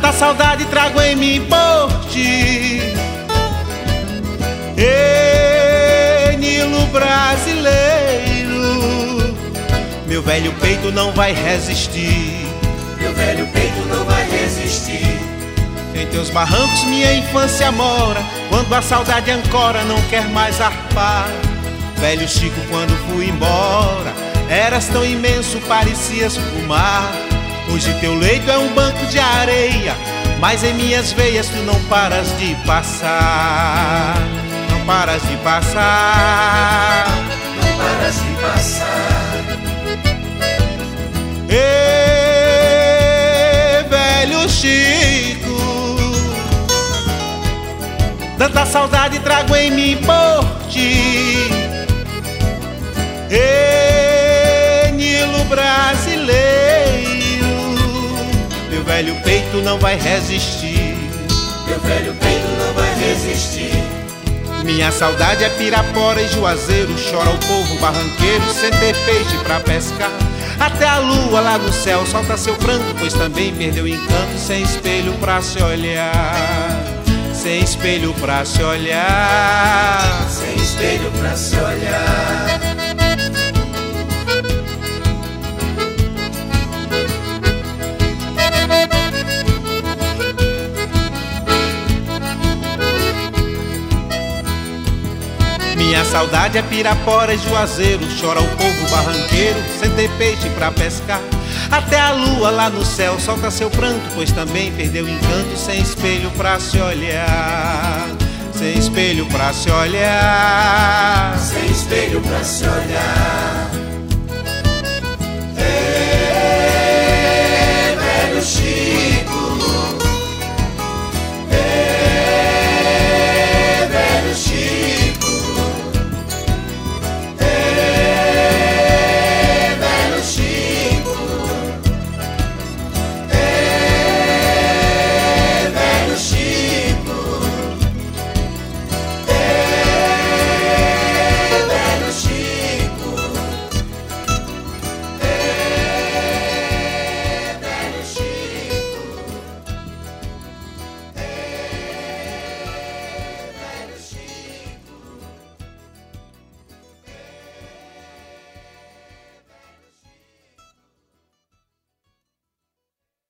Tanta saudade trago em mim por ti. Ei, Nilo brasileiro, meu velho peito não vai resistir. Meu velho peito não vai resistir. Em teus barrancos minha infância mora, quando a saudade ancora não quer mais arpar. Velho Chico, quando fui embora, eras tão imenso, parecias fumar. Hoje teu leito é um banco de areia, mas em minhas veias tu não paras de passar. Não paras de passar. Não paras de passar. Ê, velho Chico, tanta saudade trago em mim por ti. Ê, Nilo brasileiro, meu velho peito não vai resistir. Meu velho peito não vai resistir. Minha saudade é Pirapora e Juazeiro, chora o povo barranqueiro sem ter peixe pra pescar. Até a lua lá no céu solta seu pranto, pois também perdeu o encanto, sem espelho pra se olhar. Sem espelho pra se olhar. Sem espelho pra se olhar. Minha saudade é Pirapora e Juazeiro, chora o povo barranqueiro sem ter peixe pra pescar. Até a lua lá no céu solta seu pranto, pois também perdeu o encanto, sem espelho pra se olhar. Sem espelho pra se olhar. Sem espelho pra se olhar.